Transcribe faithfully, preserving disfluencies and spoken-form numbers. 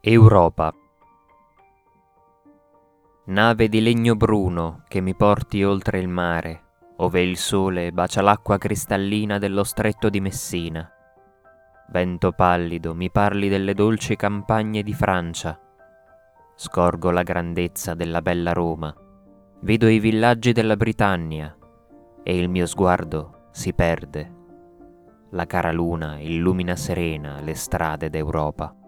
Europa. Nave di legno bruno che mi porti oltre il mare, ove il sole bacia l'acqua cristallina dello stretto di Messina. Vento pallido, mi parli delle dolci campagne di Francia. Scorgo la grandezza della bella Roma, vedo i villaggi della Britannia e il mio sguardo si perde. La cara luna illumina serena le strade d'Europa.